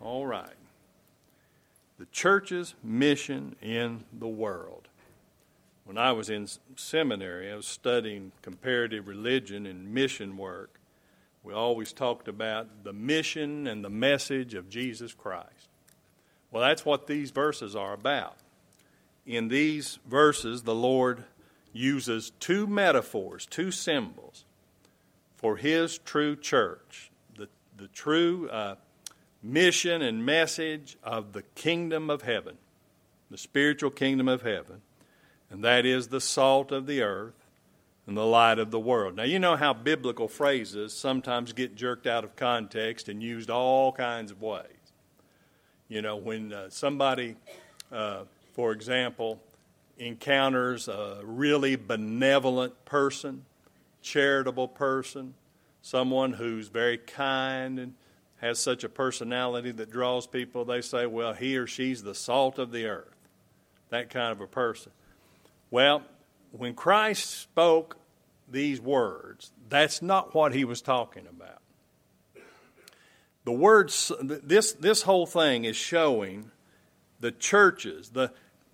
All right. The church's mission in the world. When I was in seminary, I was studying comparative religion and mission work. We always talked about the mission and the message of Jesus Christ. Well, that's what these verses are about. In these verses, the Lord uses two metaphors, two symbols for His true church, the true mission and message of the kingdom of heaven, the spiritual kingdom of heaven, and that is the salt of the earth and the light of the world. Now, you know how biblical phrases sometimes get jerked out of context and used all kinds of ways. You know, when somebody, for example, encounters a really benevolent person, charitable person, someone who's very kind and has such a personality that draws people, they say, well, he or she's the salt of the earth, that kind of a person. Well, when Christ spoke these words, that's not what He was talking about. The words, this whole thing is showing the churches, the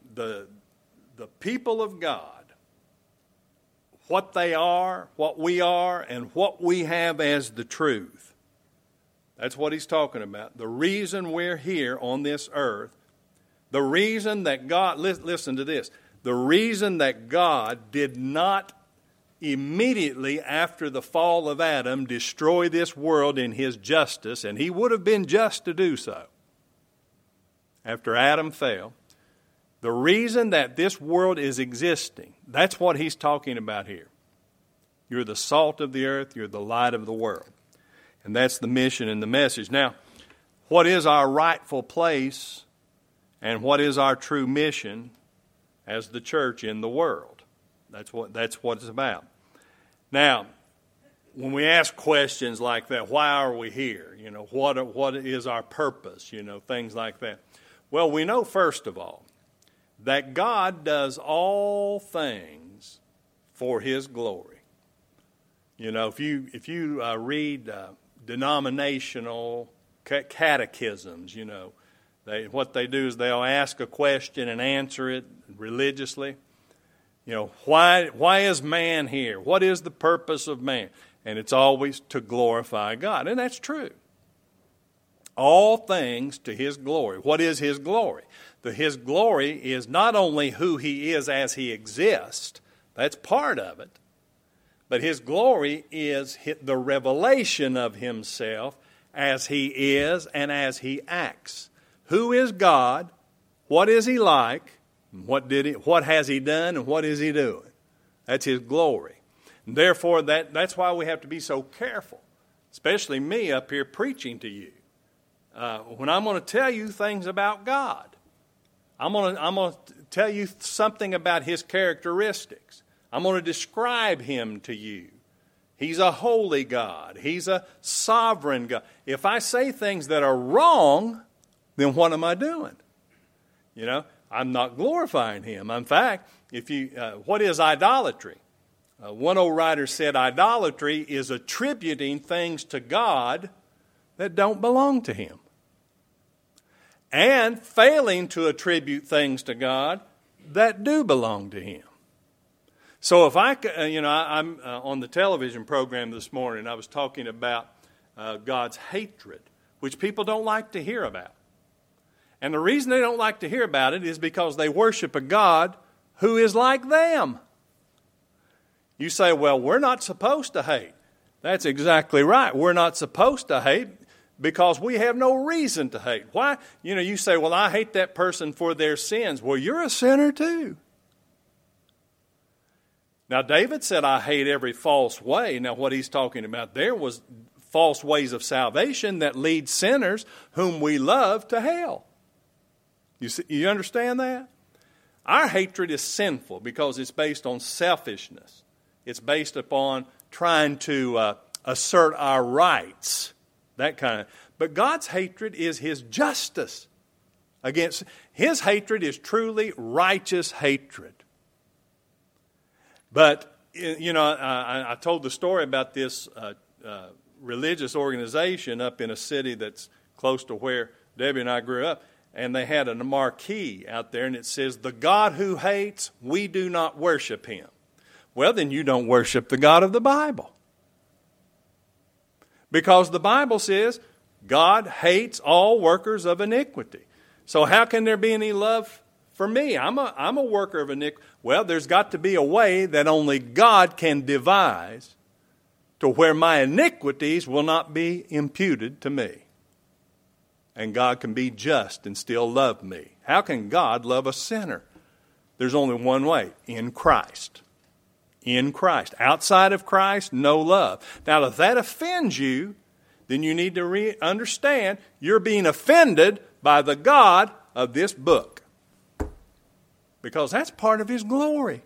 people of God, what they are, what we are, and what we have as the truth. That's what He's talking about. The reason we're here on this earth, the reason that God, listen to this, the reason that God did not immediately after the fall of Adam destroy this world in His justice, and He would have been just to do so after Adam fell, the reason that this world is existing, that's what He's talking about here. You're the salt of the earth, you're the light of the world. And that's the mission and the message. Now, what is our rightful place and what is our true mission as the church in the world? That's what it's about. Now, when we ask questions like that, why are we here? You know, what is our purpose? You know, things like that. Well, we know first of all that God does all things for His glory. You know, if you read denominational catechisms, you know, what they do is they'll ask a question and answer it religiously. You know, why is man here? What is the purpose of man? And it's always to glorify God. And that's true. All things to His glory. What is His glory? His glory is not only who He is as He exists, that's part of it, but His glory is the revelation of Himself as He is and as He acts. Who is God? What is He like? What has He done and what is He doing? That's His glory. And therefore, that's why we have to be so careful, especially me up here preaching to you. When I'm going to tell you things about God, I'm going to tell you something about His characteristics. I'm going to describe Him to you. He's a holy God. He's a sovereign God. If I say things that are wrong, then what am I doing? You know, I'm not glorifying Him. In fact, what is idolatry? One old writer said idolatry is attributing things to God that don't belong to Him, and failing to attribute things to God that do belong to Him. So if I'm on the television program this morning, I was talking about God's hatred, which people don't like to hear about. And the reason they don't like to hear about it is because they worship a God who is like them. You say, well, we're not supposed to hate. That's exactly right. We're not supposed to hate because we have no reason to hate. Why? You know, you say, well, I hate that person for their sins. Well, you're a sinner too. Now, David said, I hate every false way. Now, what he's talking about there was false ways of salvation that lead sinners whom we love to hell. You understand that? Our hatred is sinful because it's based on selfishness. It's based upon trying to assert our rights, that kind of. But God's hatred is His justice against. His hatred is truly righteous hatred. But, you know, I told the story about this religious organization up in a city that's close to where Debbie and I grew up, and they had a marquee out there, and it says, "The God who hates, we do not worship him." Well, then you don't worship the God of the Bible. Because the Bible says God hates all workers of iniquity. So how can there be any love for me? I'm a worker of iniquity. Well, there's got to be a way that only God can devise to where my iniquities will not be imputed to me. And God can be just and still love me. How can God love a sinner? There's only one way, in Christ. In Christ. Outside of Christ, no love. Now, if that offends you, then you need to understand you're being offended by the God of this book. Because that's part of his glory.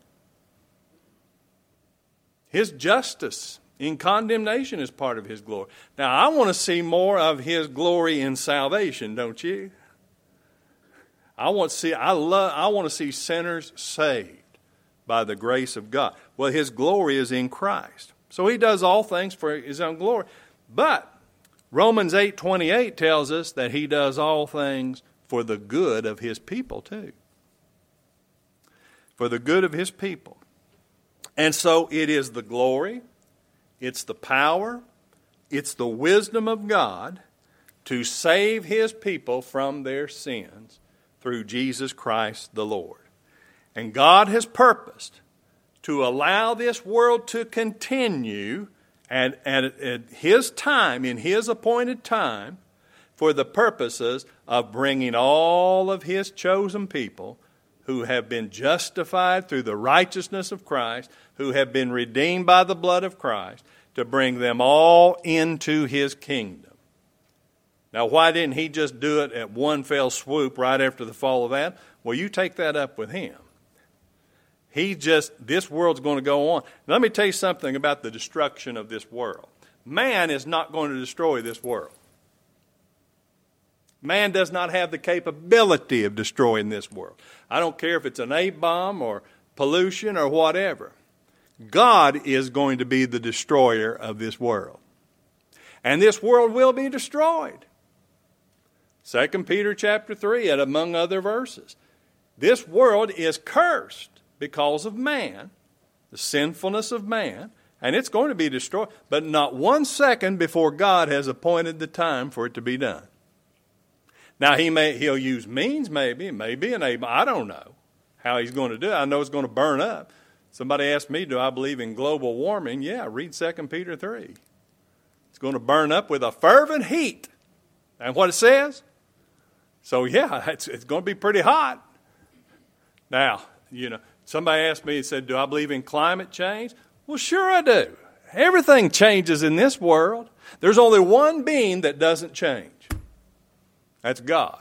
His justice in condemnation is part of his glory. Now, I want to see more of his glory in salvation, don't you? I want to see sinners saved by the grace of God. Well, his glory is in Christ. So he does all things for his own glory. But Romans 8:28 tells us that he does all things for the good of his people too. For the good of his people. And so it is the glory, it's the power, it's the wisdom of God to save his people from their sins through Jesus Christ the Lord. And God has purposed to allow this world to continue at his time, in his appointed time, for the purposes of bringing all of his chosen people who have been justified through the righteousness of Christ, who have been redeemed by the blood of Christ, to bring them all into his kingdom. Now, why didn't he just do it at one fell swoop right after the fall of Adam? Well, you take that up with him. This world's going to go on. Now, let me tell you something about the destruction of this world. Man is not going to destroy this world. Man does not have the capability of destroying this world. I don't care if it's an A-bomb or pollution or whatever. God is going to be the destroyer of this world. And this world will be destroyed. 2 Peter chapter 3, and among other verses. This world is cursed because of man, the sinfulness of man, and it's going to be destroyed, but not 1 second before God has appointed the time for it to be done. Now, he'll use means maybe, maybe an A-bomb. I don't know how he's going to do it. I know it's going to burn up. Somebody asked me, do I believe in global warming? Yeah, read 2 Peter 3. It's going to burn up with a fervent heat. And what it says? So, yeah, it's going to be pretty hot. Now, somebody asked me, said, do I believe in climate change? Well, sure I do. Everything changes in this world. There's only one being that doesn't change. That's God.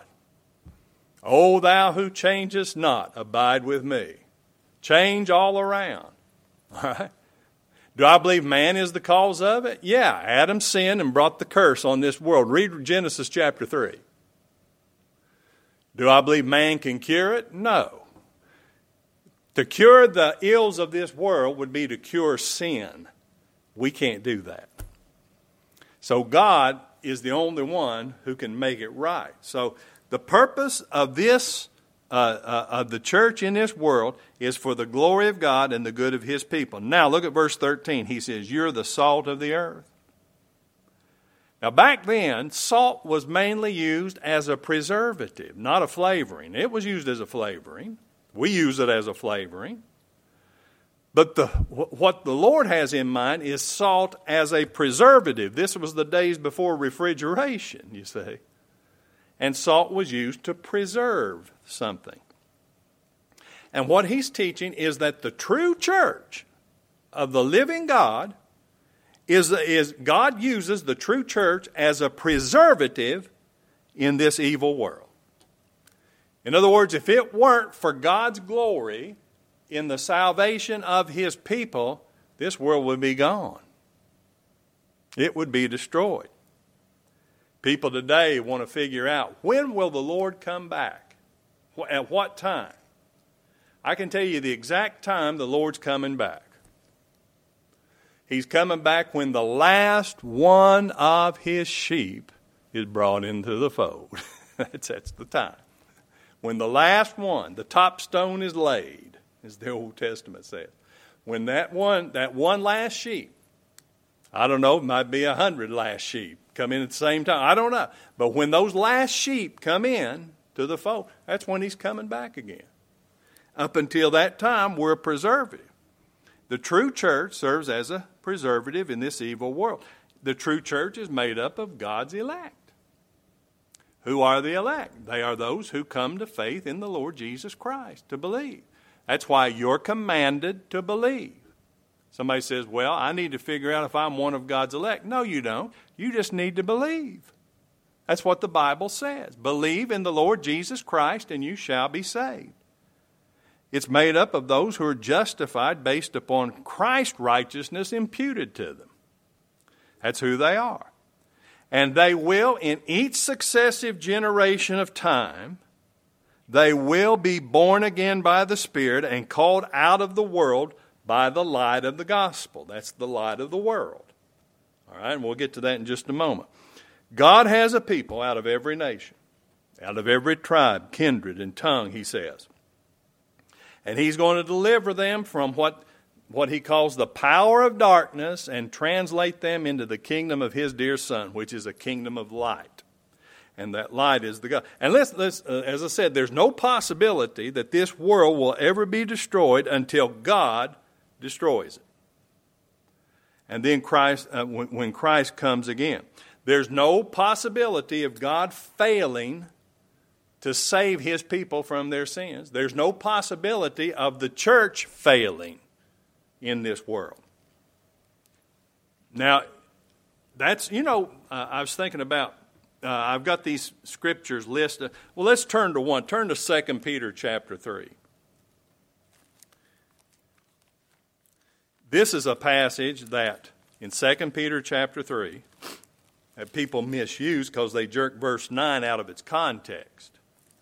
O thou who changest not, abide with me. Change all around. All right? Do I believe man is the cause of it? Yeah, Adam sinned and brought the curse on this world. Read Genesis chapter 3. Do I believe man can cure it? No. To cure the ills of this world would be to cure sin. We can't do that. So God is the only one who can make it right. So the purpose of this, of the church in this world, is for the glory of God and the good of his people. Now look at verse 13. He says, you're the salt of the earth. Now back then, salt was mainly used as a preservative, not a flavoring. It was used as a flavoring. We use it as a flavoring. But what the Lord has in mind is salt as a preservative. This was the days before refrigeration, you see. And salt was used to preserve something. And what he's teaching is that the true church of the living God is God uses the true church as a preservative in this evil world. In other words, if it weren't for God's glory in the salvation of his people, this world would be gone. It would be destroyed. People today want to figure out, when will the Lord come back? At what time? I can tell you the exact time the Lord's coming back. He's coming back when the last one of his sheep is brought into the fold. That's the time. When the last one, the top stone is laid, as the Old Testament says. When that one last sheep, I don't know, it might be 100 last sheep come in at the same time. I don't know. But when those last sheep come in to the fold, that's when he's coming back again. Up until that time, we're a preservative. The true church serves as a preservative in this evil world. The true church is made up of God's elect. Who are the elect? They are those who come to faith in the Lord Jesus Christ, to believe. That's why you're commanded to believe. Somebody says, well, I need to figure out if I'm one of God's elect. No, you don't. You just need to believe. That's what the Bible says. Believe in the Lord Jesus Christ and you shall be saved. It's made up of those who are justified based upon Christ's righteousness imputed to them. That's who they are. And they will, in each successive generation of time, they will be born again by the Spirit and called out of the world by the light of the gospel. That's the light of the world. All right, and we'll get to that in just a moment. God has a people out of every nation, out of every tribe, kindred, and tongue, he says. And he's going to deliver them from what he calls the power of darkness and translate them into the kingdom of his dear Son, which is a kingdom of light. And that light is the God. And let's as I said, there's no possibility that this world will ever be destroyed until God destroys it. And then Christ, when Christ comes again. There's no possibility of God failing to save his people from their sins. There's no possibility of the church failing in this world. Now, that's, I was thinking about, I've got these scriptures listed. Well, let's turn to one. Turn to 2 Peter chapter 3. This is a passage that, in 2 Peter chapter 3, that people misuse because they jerk verse 9 out of its context.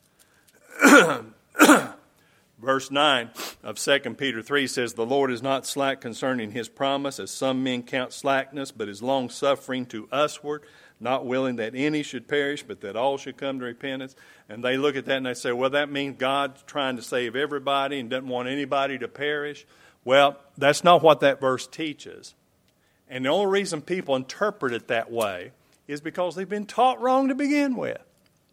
Verse 9 of 2 Peter 3 says, the Lord is not slack concerning his promise, as some men count slackness, but is long-suffering to usward, not willing that any should perish, but that all should come to repentance. And they look at that and they say, well, that means God's trying to save everybody and doesn't want anybody to perish. Well, that's not what that verse teaches. And the only reason people interpret it that way is because they've been taught wrong to begin with.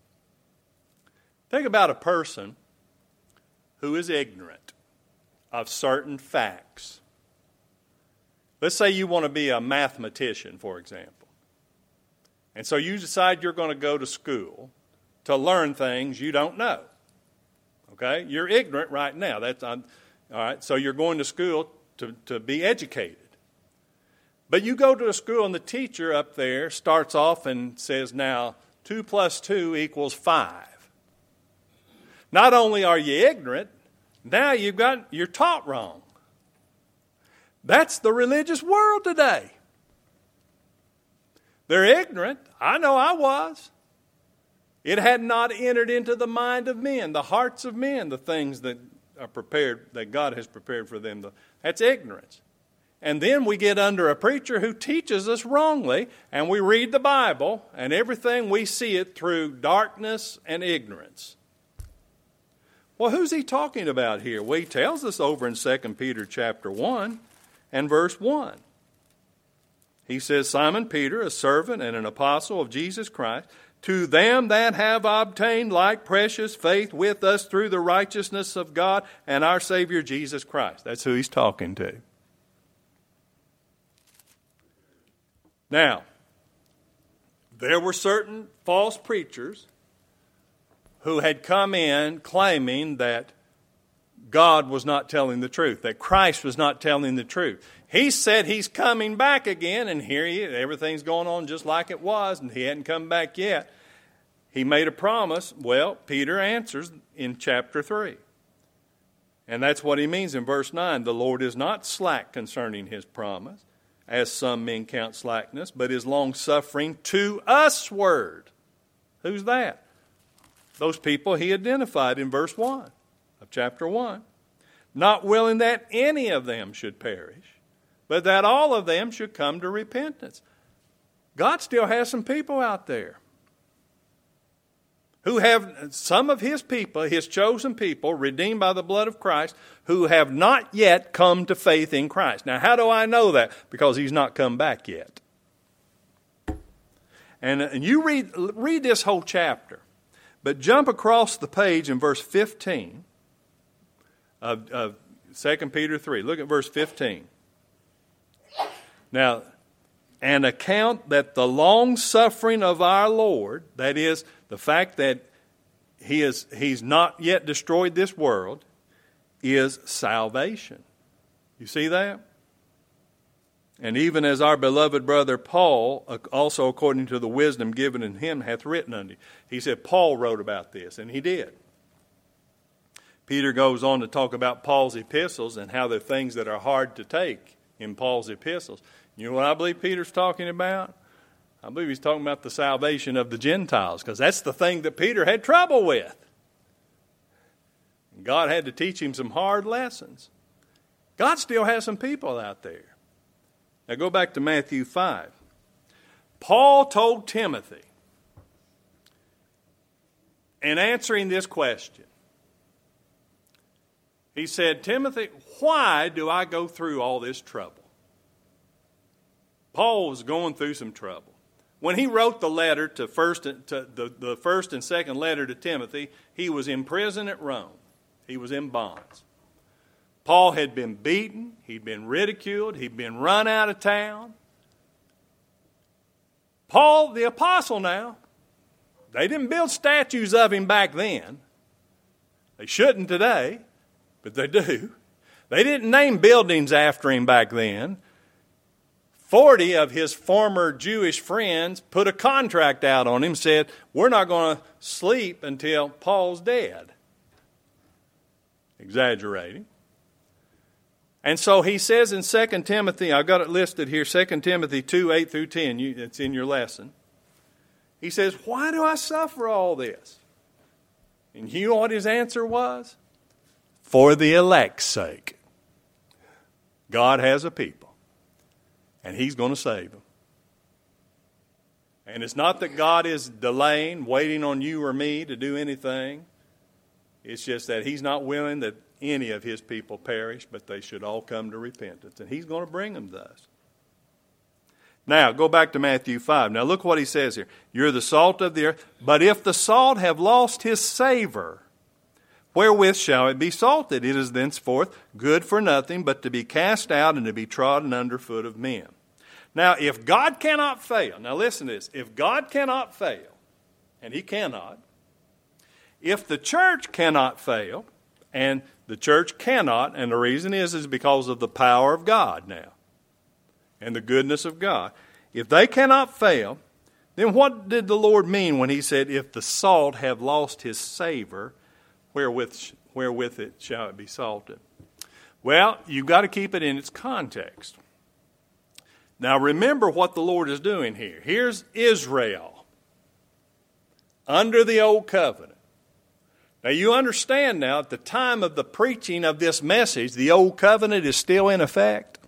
Think about a person who is ignorant of certain facts. Let's say you want to be a mathematician, for example. And so you decide you're going to go to school to learn things you don't know. Okay? You're ignorant right now. All right, so you're going to school to be educated. But you go to a school and the teacher up there starts off and says, now, 2 plus 2 equals 5. Not only are you ignorant, now you're taught wrong. That's the religious world today. They're ignorant. I know I was. It had not entered into the mind of men, the hearts of men, the things that are prepared, that God has prepared for them. That's ignorance. And then we get under a preacher who teaches us wrongly, and we read the Bible, and everything we see it through darkness and ignorance. Well, who's he talking about here? Well, he tells us over in 2 Peter chapter 1 and verse 1. He says, Simon Peter, a servant and an apostle of Jesus Christ, to them that have obtained like precious faith with us through the righteousness of God and our Savior Jesus Christ. That's who he's talking to. Now, there were certain false preachers who had come in claiming that God was not telling the truth, that Christ was not telling the truth. He said he's coming back again, and here everything's going on just like it was, and he hadn't come back yet. He made a promise. Well, Peter answers in chapter 3. And that's what he means in verse 9. The Lord is not slack concerning his promise, as some men count slackness, but is long-suffering to usward. Who's that? Those people he identified in verse 1 of chapter 1. Not willing that any of them should perish, but that all of them should come to repentance. God still has some people out there who have some of his people, his chosen people, redeemed by the blood of Christ, who have not yet come to faith in Christ. Now, how do I know that? Because he's not come back yet. And you read this whole chapter, but jump across the page in verse 15 of 2 Peter 3. Look at verse 15. Now, and account that the long suffering of our Lord, that is, the fact that he's not yet destroyed this world, is salvation. You see that? And even as our beloved brother Paul, also according to the wisdom given in him, hath written unto you. He said Paul wrote about this, and he did. Peter goes on to talk about Paul's epistles and how they're things that are hard to take in Paul's epistles. You know what I believe Peter's talking about? I believe he's talking about the salvation of the Gentiles, because that's the thing that Peter had trouble with. God had to teach him some hard lessons. God still has some people out there. Now go back to Matthew 5. Paul told Timothy, in answering this question, he said, Timothy, why do I go through all this trouble? Paul was going through some trouble. When he wrote the letter to the first and second letter to Timothy, he was in prison at Rome. He was in bonds. Paul had been beaten. He'd been ridiculed. He'd been run out of town. Paul, the apostle now, they didn't build statues of him back then. They shouldn't today, but they do. They didn't name buildings after him back then. 40 of his former Jewish friends put a contract out on him, said, we're not going to sleep until Paul's dead. Exaggerating. And so he says in 2 Timothy, I've got it listed here, 2 Timothy 2, 8 through 10, it's in your lesson. He says, why do I suffer all this? And you know what his answer was? For the elect's sake. God has a people. And he's going to save them. And it's not that God is delaying, waiting on you or me to do anything. It's just that he's not willing that any of his people perish, but they should all come to repentance. And he's going to bring them to us. Now, go back to Matthew 5. Now, look what he says here. You're the salt of the earth. But if the salt have lost his savor, wherewith shall it be salted? It is thenceforth good for nothing, but to be cast out and to be trodden under foot of men. Now, if God cannot fail, now listen to this. If God cannot fail, and he cannot, if the church cannot fail, and the church cannot, and the reason is because of the power of God now, and the goodness of God. If they cannot fail, then what did the Lord mean when he said, if the salt have lost his savor, wherewith it shall it be salted? Well, you've got to keep it in its context. Now remember what the Lord is doing here. Here's Israel under the old covenant. Now you understand now, at the time of the preaching of this message, the old covenant is still in effect.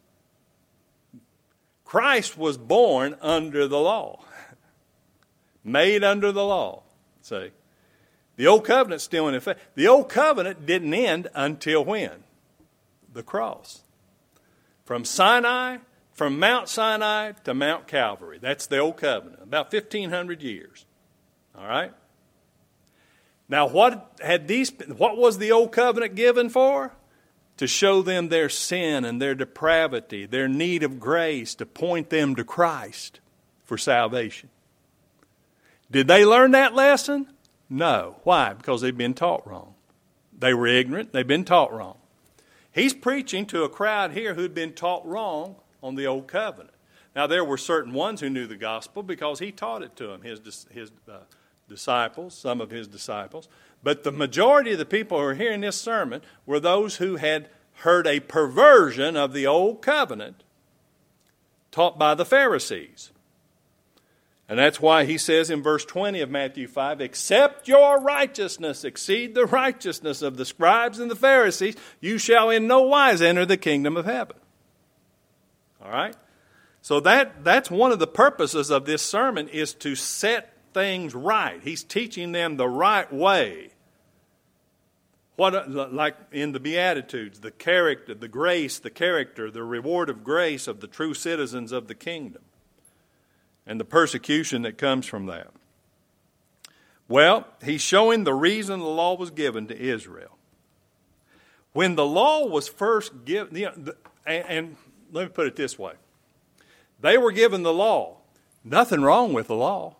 Christ was born under the law, made under the law. See, the old covenant's still in effect. The old covenant didn't end until when? The cross. From Mount Sinai to Mount Calvary. That's the old covenant, about 1,500 years. All right? Now, what was the old covenant given for? To show them their sin and their depravity, their need of grace, to point them to Christ for salvation. Did they learn that lesson? No. Why? Because they'd been taught wrong. They were ignorant. They'd been taught wrong. He's preaching to a crowd here who'd been taught wrong on the old covenant. Now, there were certain ones who knew the gospel because he taught it to them, his disciples, some of his disciples. But the majority of the people who are hearing this sermon were those who had heard a perversion of the old covenant taught by the Pharisees. And that's why he says in verse 20 of Matthew 5, except your righteousness exceed the righteousness of the scribes and the Pharisees, you shall in no wise enter the kingdom of heaven. All right? So that's one of the purposes of this sermon, is to set things right. He's teaching them the right way. Like in the Beatitudes, the character, the grace, the character, the reward of grace of the true citizens of the kingdom, and the persecution that comes from that. Well, he's showing the reason the law was given to Israel. When the law was first given, and let me put it this way. They were given the law. Nothing wrong with the law.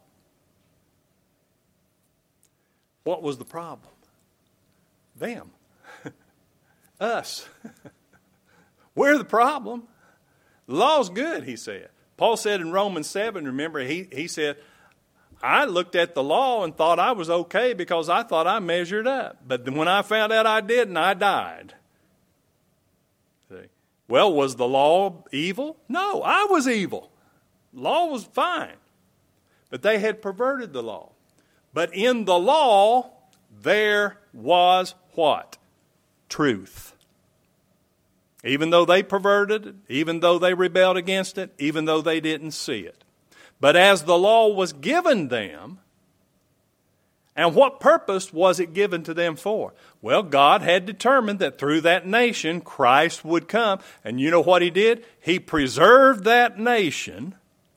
What was the problem? Them. Us. We're the problem. The law's good, he said. Paul said in Romans 7, remember, he said, I looked at the law and thought I was okay because I thought I measured up. But when I found out I didn't, I died. See? Well, was the law evil? No, I was evil. Law was fine. But they had perverted the law. But in the law, there was what? Truth. Even though they perverted it, even though they rebelled against it, even though they didn't see it. But as the law was given them, and what purpose was it given to them for? Well, God had determined that through that nation, Christ would come. And you know what he did? He preserved that nation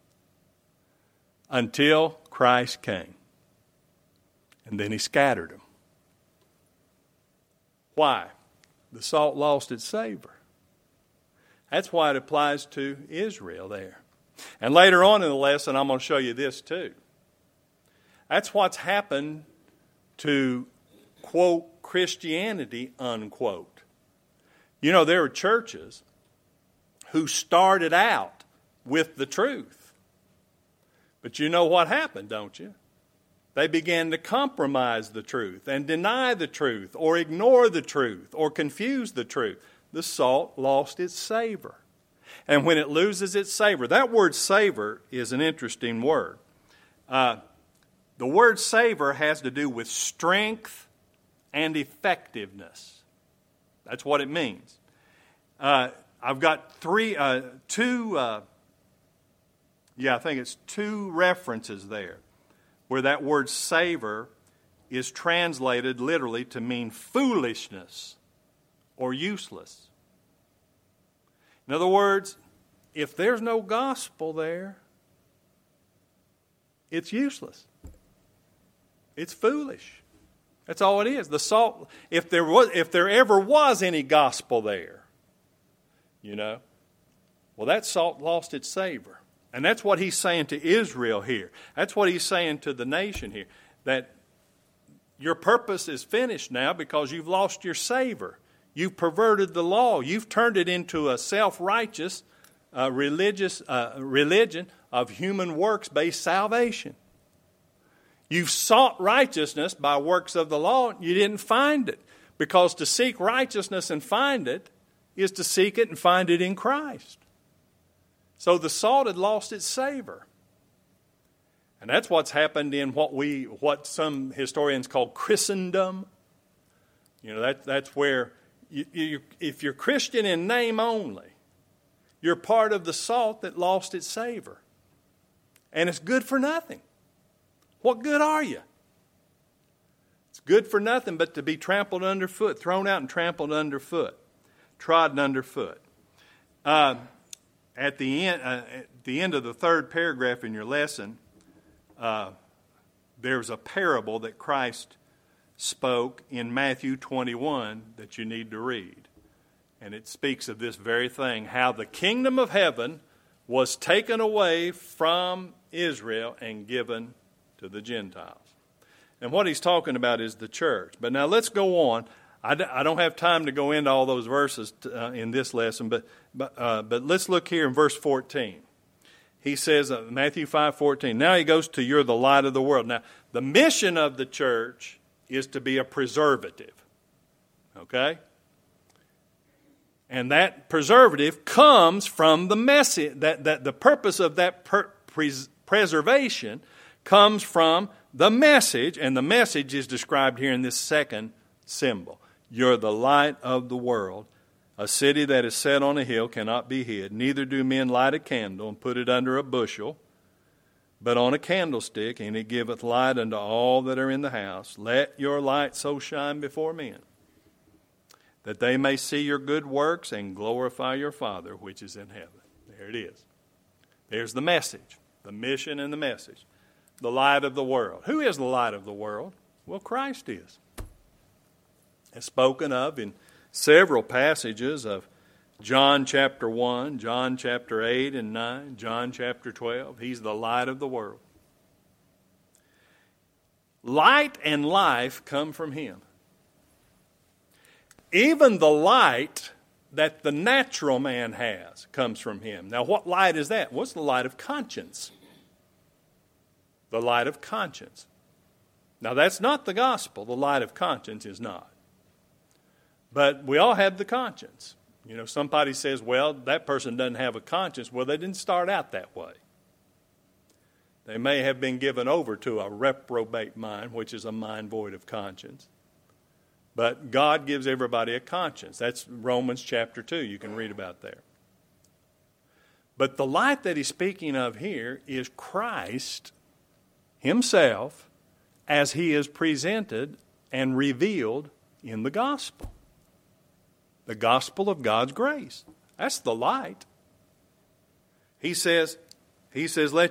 until Christ came. And then he scattered them. Why? The salt lost its savor. That's why it applies to Israel there. And later on in the lesson, I'm going to show you this too. That's what's happened to, quote, Christianity, unquote. You know, there are churches who started out with the truth. But you know what happened, don't you? They began to compromise the truth and deny the truth or ignore the truth or confuse the truth. The salt lost its savor. And when it loses its savor, that word savor is an interesting word. The word savor has to do with strength and effectiveness. That's what it means. I've got two references there where that word savor is translated literally to mean foolishness or useless. In other words, if there's no gospel there, it's useless. It's foolish. That's all it is. The salt, if there ever was any gospel there, you know, well, that salt lost its savor. And that's what he's saying to Israel here. That's what he's saying to the nation here. That your purpose is finished now because you've lost your savor. You've perverted the law. You've turned it into a self-righteous religion of human works-based salvation. You've sought righteousness by works of the law. You didn't find it. Because to seek righteousness and find it is to seek it and find it in Christ. So the salt had lost its savor. And that's what's happened in what some historians call Christendom. You know, that's where if you're Christian in name only, you're part of the salt that lost its savor. And it's good for nothing. What good are you? It's good for nothing but to be trampled underfoot, thrown out and trampled underfoot, trodden underfoot. At the end of the third paragraph in your lesson, there's a parable that Christ spoke in Matthew 21 that you need to read. And it speaks of this very thing, how the kingdom of heaven was taken away from Israel and given to the Gentiles. And what he's talking about is the church. But now let's go on. I don't have time to go into all those verses in this lesson, but let's look here in verse 14. He says, Matthew 5:14. Now he goes to, you're the light of the world. Now, the mission of the church is to be a preservative. Okay? And that preservative comes from the message, that the purpose of that preservation comes from the message, and the message is described here in this second symbol. You're the light of the world. A city that is set on a hill cannot be hid. Neither do men light a candle and put it under a bushel, but on a candlestick, and it giveth light unto all that are in the house. Let your light so shine before men, that they may see your good works and glorify your Father which is in heaven. There it is. There's the message, the mission and the message. The light of the world. Who is the light of the world? Well, Christ is. It's spoken of in several passages of John chapter 1, John chapter 8 and 9, John chapter 12. He's the light of the world. Light and life come from Him. Even the light that the natural man has comes from Him. Now, what light is that? What's the light of conscience? The light of conscience. Now, that's not the gospel. The light of conscience is not. But we all have the conscience. You know, somebody says, well, that person doesn't have a conscience. Well, they didn't start out that way. They may have been given over to a reprobate mind, which is a mind void of conscience. But God gives everybody a conscience. That's Romans chapter 2. You can read about there. But the light that he's speaking of here is Christ Himself as He is presented and revealed in the gospel. The gospel of God's grace. That's the light. He says, you're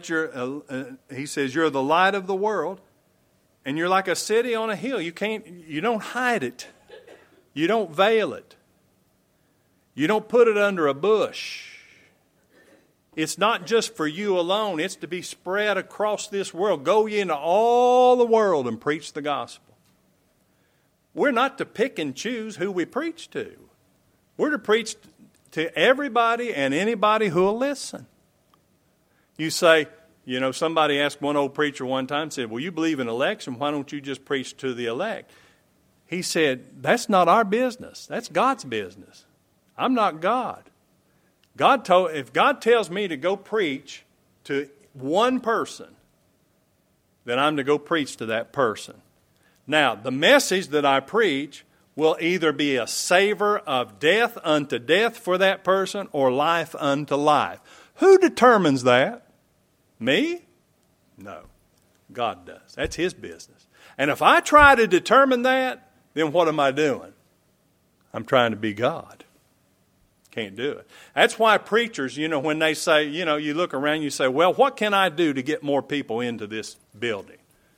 the light of the world, and you're like a city on a hill. You don't hide it. You don't veil it. You don't put it under a bush. It's not just for you alone. It's to be spread across this world. Go ye into all the world and preach the gospel. We're not to pick and choose who we preach to. We're to preach to everybody and anybody who will listen. You say, you know, somebody asked one old preacher one time, said, well, you believe in election, why don't you just preach to the elect? He said, that's not our business. That's God's business. I'm not God. If God tells me to go preach to one person, then I'm to go preach to that person. Now, the message that I preach will either be a savor of death unto death for that person or life unto life. Who determines that? Me? No. God does. That's His business. And if I try to determine that, then what am I doing? I'm trying to be God. Can't do it. That's why preachers, you know, when they say, you know, you look around, you say, well, what can I do to get more people into this building?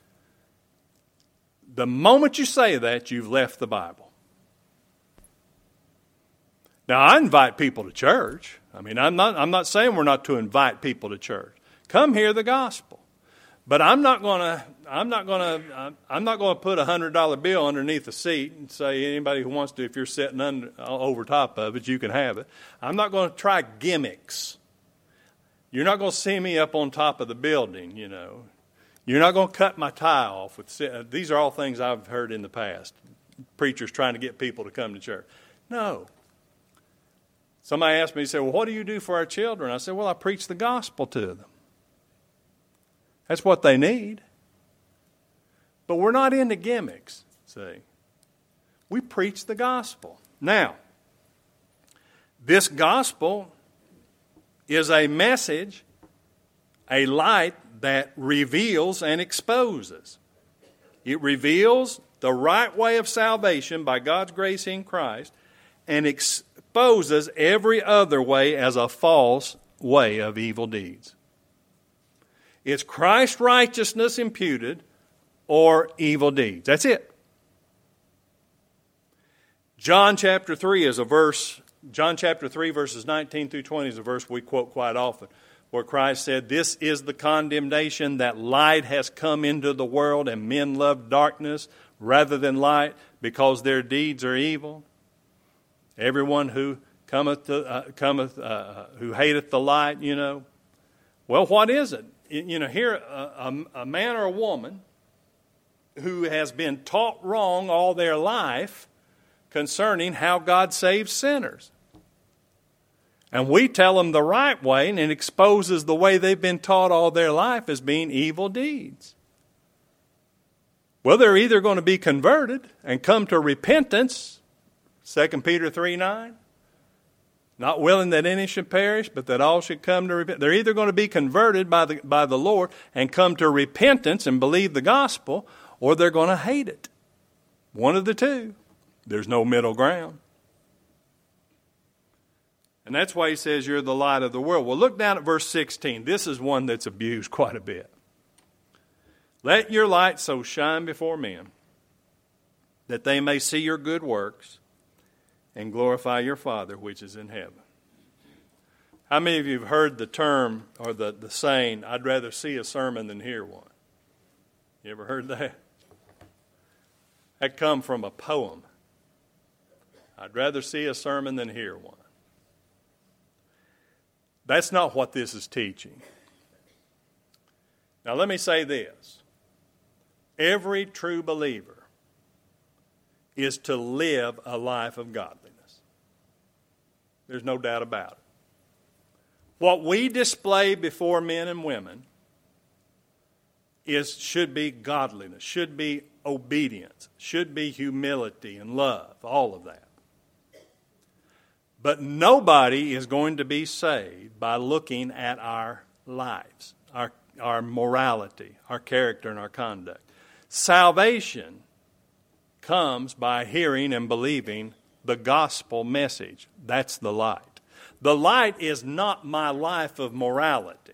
The moment you say that, you've left the Bible. Now, I invite people to church. I mean, I'm not saying we're not to invite people to church. Come hear the gospel. But I'm not going to put a $100 bill underneath the seat and say anybody who wants to, if you're sitting over top of it, you can have it. I'm not going to try gimmicks. You're not going to see me up on top of the building, you know. You're not going to cut my tie off. These are all things I've heard in the past. Preachers trying to get people to come to church. No. Somebody asked me, he said, well, what do you do for our children? I said, well, I preach the gospel to them. That's what they need. But we're not into gimmicks, see. We preach the gospel. Now, this gospel is a message, a light that reveals and exposes. It reveals the right way of salvation by God's grace in Christ and exposes every other way as a false way of evil deeds. It's Christ's righteousness imputed or evil deeds. That's it. John chapter 3 verses 19 through 20 is a verse we quote quite often, where Christ said, this is the condemnation that light has come into the world and men love darkness rather than light because their deeds are evil. Everyone who who hateth the light, you know. Well, what is it? You know, here a man or a woman who has been taught wrong all their life concerning how God saves sinners. And we tell them the right way, and it exposes the way they've been taught all their life as being evil deeds. Well, they're either going to be converted and come to repentance, 2 Peter 3:9, Not willing that any should perish, but that all should come to repentance. They're either going to be converted by the Lord and come to repentance and believe the gospel, or they're going to hate it. One of the two. There's no middle ground. And that's why he says you're the light of the world. Well, look down at verse 16. This is one that's abused quite a bit. Let your light so shine before men that they may see your good works and glorify your Father which is in heaven. How many of you have heard the term or the saying, I'd rather see a sermon than hear one? You ever heard that? That come from a poem. I'd rather see a sermon than hear one. That's not what this is teaching. Now let me say this. Every true believer is to live a life of godliness. There's no doubt about it. What we display before men and women should be godliness, should be obedience, should be humility and love, all of that. But nobody is going to be saved by looking at our lives, our morality, our character, and our conduct. Salvation comes by hearing and believing the gospel message. That's the light. The light is not my life of morality.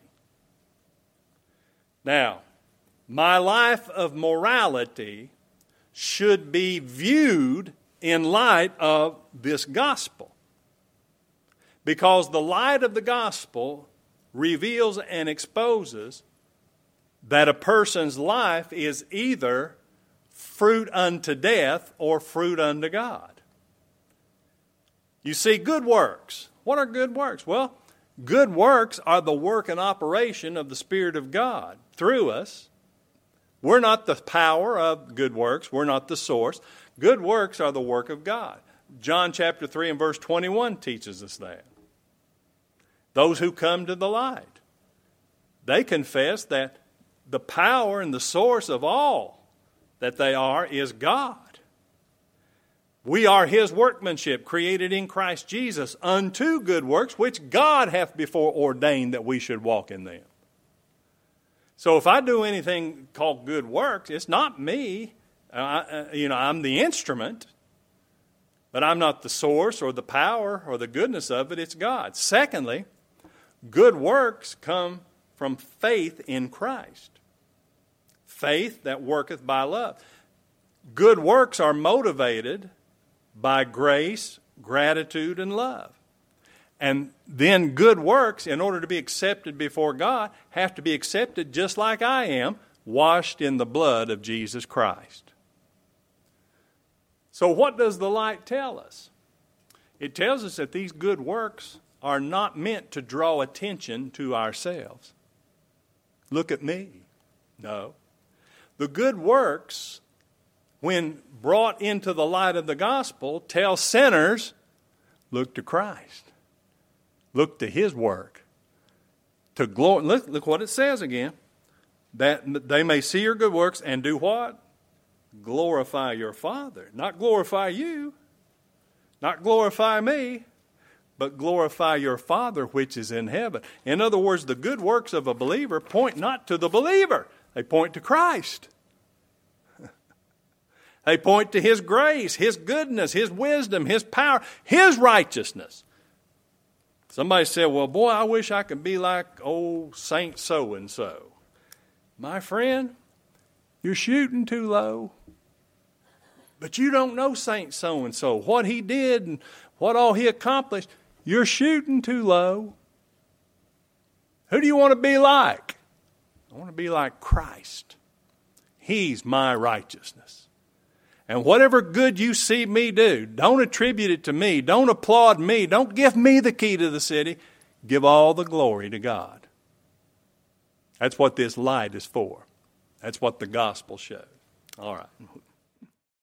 Now, my life of morality should be viewed in light of this gospel. Because the light of the gospel reveals and exposes that a person's life is either fruit unto death or fruit unto God. You see, good works. What are good works? Well, good works are the work and operation of the Spirit of God through us. We're not the power of good works. We're not the source. Good works are the work of God. John chapter 3 and verse 21 teaches us that. Those who come to the light, they confess that the power and the source of all that they are is God. We are His workmanship, created in Christ Jesus, unto good works, which God hath before ordained that we should walk in them. So if I do anything called good works, it's not me. I'm the instrument, but I'm not the source or the power or the goodness of it. It's God. Secondly, good works come from faith in Christ. Faith that worketh by love. Good works are motivated by grace, gratitude, and love. And then good works, in order to be accepted before God, have to be accepted just like I am, washed in the blood of Jesus Christ. So what does the light tell us? It tells us that these good works are not meant to draw attention to ourselves. Look at me. No. The good works, when brought into the light of the gospel, tell sinners, look to Christ. Look to His work. To glory. Look what it says again. That they may see your good works and do what? Glorify your Father. Not glorify you. Not glorify me. But glorify your Father which is in heaven. In other words, the good works of a believer point not to the believer. They point to Christ. They point to His grace, His goodness, His wisdom, His power, His righteousness. Somebody said, well, boy, I wish I could be like old Saint so-and-so. My friend, you're shooting too low. But you don't know Saint so-and-so. What he did and what all he accomplished. You're shooting too low. Who do you want to be like? I want to be like Christ. He's my righteousness. And whatever good you see me do, don't attribute it to me. Don't applaud me. Don't give me the key to the city. Give all the glory to God. That's what this light is for. That's what the gospel shows. All right.